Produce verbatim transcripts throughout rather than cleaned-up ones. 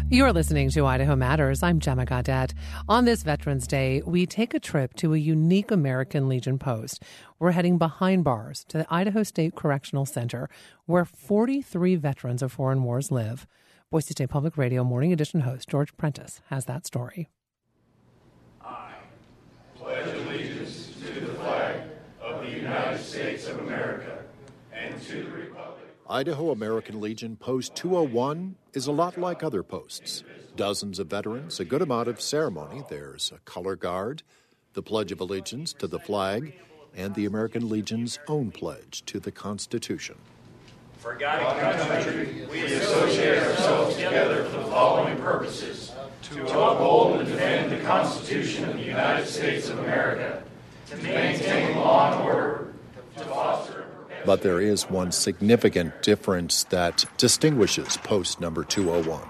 You're listening to Idaho Matters. I'm Gemma Gaudette. On this Veterans Day, we take a trip to a unique American Legion post. We're heading behind bars to the Idaho State Correctional Center, where forty-three veterans of foreign wars live. Boise State Public Radio Morning Edition host George Prentice has that story. I pledge allegiance to the flag of the United States of America and to the republic. Idaho American Legion Post two oh one is a lot like other posts. Dozens of veterans, a good amount of ceremony. There's a color guard, the Pledge of Allegiance to the flag, and the American Legion's own pledge to the Constitution. For God and country, we associate ourselves together for the following purposes: to uphold and defend the Constitution of the United States of America, to maintain law and order, to foster. But there is one significant difference that distinguishes post number two oh one.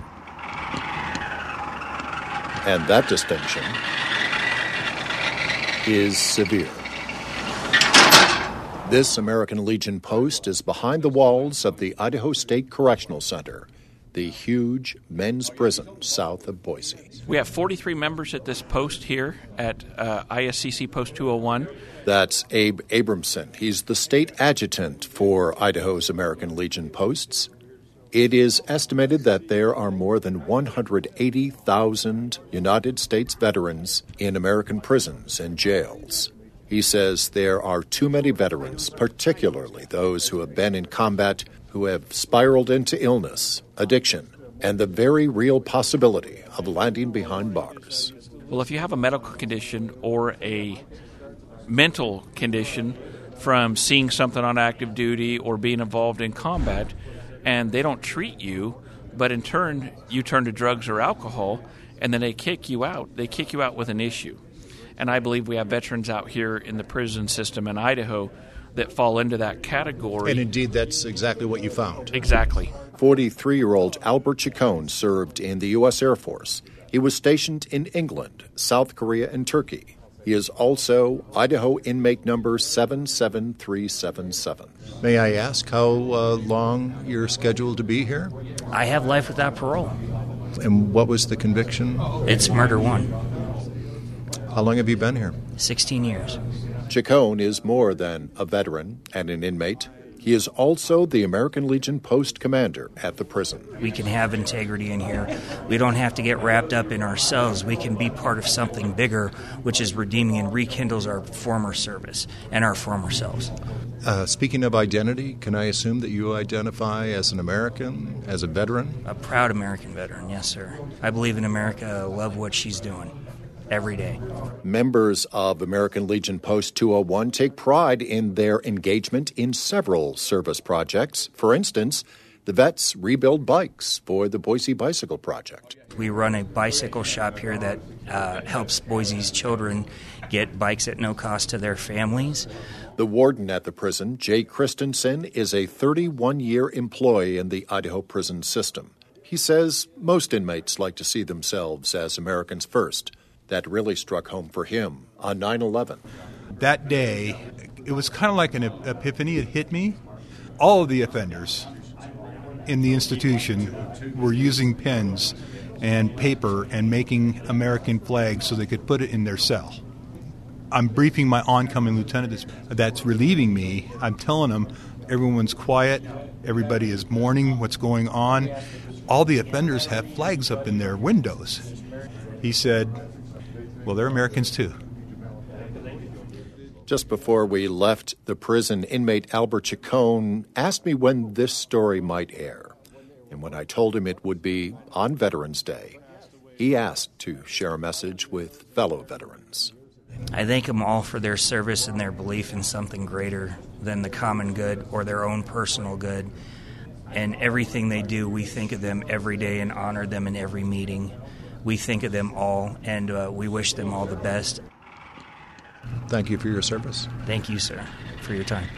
And that distinction is severe. This American Legion post is behind the walls of the Idaho State Correctional Center, the huge men's prison south of Boise. We have forty-three members at this post here at uh, I S C C Post two oh one. That's Abe Abramson. He's the state adjutant for Idaho's American Legion posts. It is estimated that there are more than one hundred eighty thousand United States veterans in American prisons and jails. He says there are too many veterans, particularly those who have been in combat, who have spiraled into illness, addiction, and the very real possibility of landing behind bars. Well, if you have a medical condition or a mental condition from seeing something on active duty or being involved in combat, and they don't treat you, but in turn you turn to drugs or alcohol, and then they kick you out. They kick you out with an issue. And I believe we have veterans out here in the prison system in Idaho that fall into that category. And indeed, that's exactly what you found. Exactly. forty-three-year-old Albert Chacon served in the U S Air Force. He was stationed in England, South Korea, and Turkey. He is also Idaho inmate number seven seven three seven seven. May I ask how uh, long you're scheduled to be here? I have life without parole. And what was the conviction? It's murder one. How long have you been here? sixteen years. Chacon is more than a veteran and an inmate. He is also the American Legion post commander at the prison. We can have integrity in here. We don't have to get wrapped up in ourselves. We can be part of something bigger, which is redeeming and rekindles our former service and our former selves. Uh, speaking of identity, can I assume that you identify as an American, as a veteran? A proud American veteran, yes, sir. I believe in America. I love what she's doing. Every day. Members of American Legion Post two oh one take pride in their engagement in several service projects. For instance, the vets rebuild bikes for the Boise Bicycle Project. We run a bicycle shop here that uh, helps Boise's children get bikes at no cost to their families. The warden at the prison, Jay Christensen, is a thirty-one-year employee in the Idaho prison system. He says most inmates like to see themselves as Americans first. That really struck home for him on nine eleven. That day, it was kind of like an epiphany. It hit me. All of the offenders in the institution were using pens and paper and making American flags so they could put it in their cell. I'm briefing my oncoming lieutenant that's, that's relieving me. I'm telling him everyone's quiet, everybody is mourning what's going on. All the offenders have flags up in their windows. He said, well, they're Americans too. Just before we left the prison, inmate Albert Chacon asked me when this story might air. And when I told him it would be on Veterans Day, he asked to share a message with fellow veterans. I thank them all for their service and their belief in something greater than the common good or their own personal good. And everything they do, we think of them every day and honor them in every meeting. We think of them all, and uh, we wish them all the best. Thank you for your service. Thank you, sir, for your time.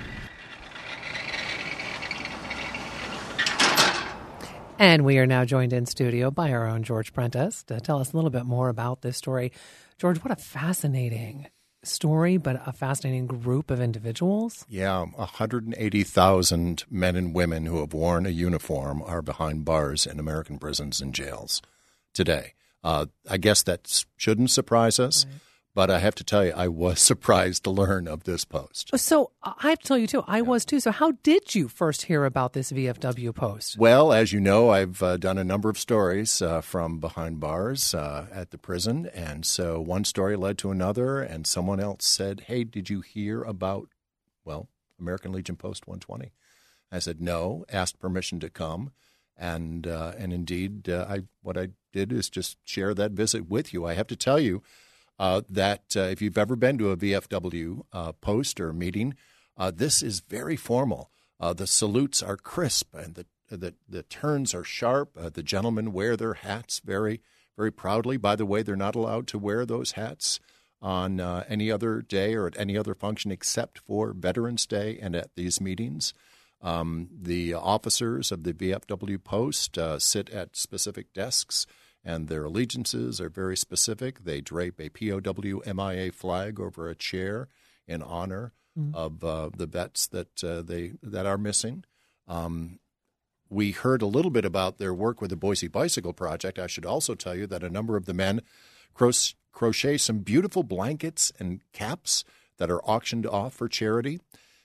And we are now joined in studio by our own George Prentice to tell us a little bit more about this story. George, what a fascinating story, but a fascinating group of individuals. Yeah, one hundred eighty thousand men and women who have worn a uniform are behind bars in American prisons and jails. today. Uh, I guess that shouldn't surprise us, right. But I have to tell you, I was surprised to learn of this post. So I have to tell you, too, I yeah. was, too. So how did you first hear about this V F W post? Well, as you know, I've uh, done a number of stories uh, from behind bars uh, at the prison. And so one story led to another, and someone else said, hey, did you hear about, well, American Legion Post one twenty? I said, no, asked permission to come. And uh, and indeed, uh, I what I did is just share that visit with you. I have to tell you, Uh, that uh, if you've ever been to a V F W uh, post or meeting, uh, this is very formal. Uh, the salutes are crisp and the the, the turns are sharp. Uh, the gentlemen wear their hats very, very proudly. By the way, they're not allowed to wear those hats on uh, any other day or at any other function except for Veterans Day and at these meetings. Um, the officers of the V F W post uh, sit at specific desks, and their allegiances are very specific. They drape a P O W M I A flag over a chair in honor mm. of uh, the vets that uh, they that are missing. Um, we heard a little bit about their work with the Boise Bicycle Project. I should also tell you that a number of the men cro- crochet some beautiful blankets and caps that are auctioned off for charity.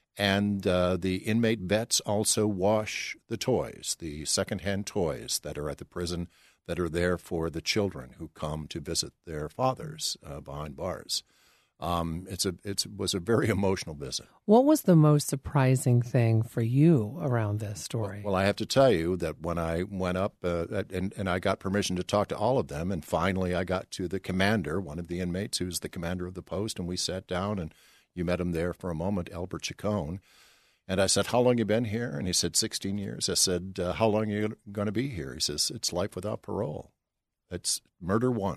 And uh, the inmate vets also wash the toys, the secondhand toys that are at the prison that are there for the children who come to visit their fathers uh, behind bars. Um, it's a it's was a very emotional visit. What was the most surprising thing for you around this story? Well, well I have to tell you that when I went up uh, and, and I got permission to talk to all of them, and finally I got to the commander, one of the inmates who's the commander of the post, and we sat down, and you met him there for a moment, Albert Chacon. And I said, how long you been here? And he said, sixteen years. I said, uh, how long are you going to be here? He says, it's life without parole. It's murder one.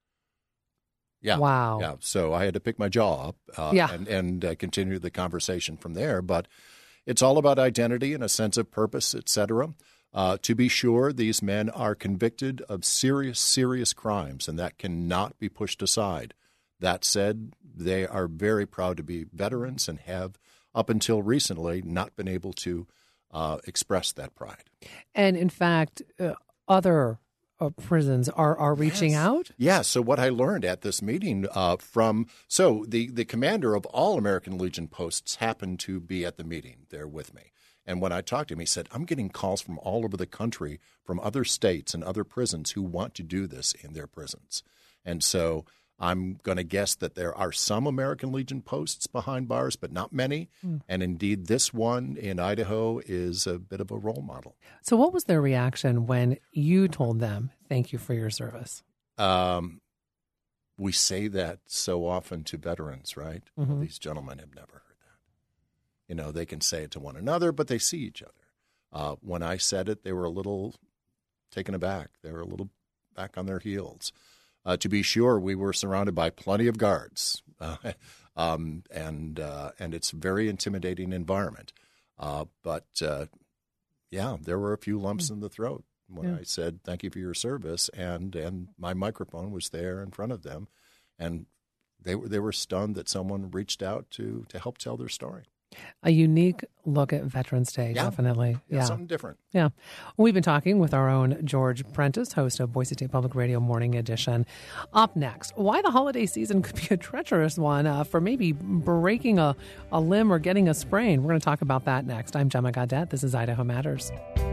Yeah. Wow. Yeah. So I had to pick my jaw up uh, yeah. and, and uh, continue the conversation from there. But it's all about identity and a sense of purpose, et cetera. Uh, to be sure, these men are convicted of serious, serious crimes, and that cannot be pushed aside. That said, they are very proud to be veterans and have, up until recently, not been able to uh, express that pride. And in fact, uh, other uh, prisons are, are reaching yes. out? Yeah, so what I learned at this meeting uh, from – so the, the commander of all American Legion posts happened to be at the meeting there with me. And when I talked to him, he said, I'm getting calls from all over the country, from other states and other prisons who want to do this in their prisons. And so – I'm going to guess that there are some American Legion posts behind bars, but not many. Mm. And indeed, this one in Idaho is a bit of a role model. So what was their reaction when you told them, thank you for your service? Um, we say that so often to veterans, right? Mm-hmm. Well, these gentlemen have never heard that. You know, they can say it to one another, but they see each other. Uh, when I said it, they were a little taken aback. They were a little back on their heels. Uh, to be sure, we were surrounded by plenty of guards, uh, um, and uh, and it's a very intimidating environment. Uh, but, uh, yeah, there were a few lumps in the throat when yeah. I said, thank you for your service, and, and my microphone was there in front of them, and they were, they were stunned that someone reached out to, to help tell their story. A unique look at Veterans Day, yeah. definitely. Yeah, yeah, something different. Yeah. We've been talking with our own George Prentice, host of Boise State Public Radio Morning Edition. Up next, why the holiday season could be a treacherous one uh, for maybe breaking a, a limb or getting a sprain. We're going to talk about that next. I'm Gemma Gaudette. This is Idaho Matters.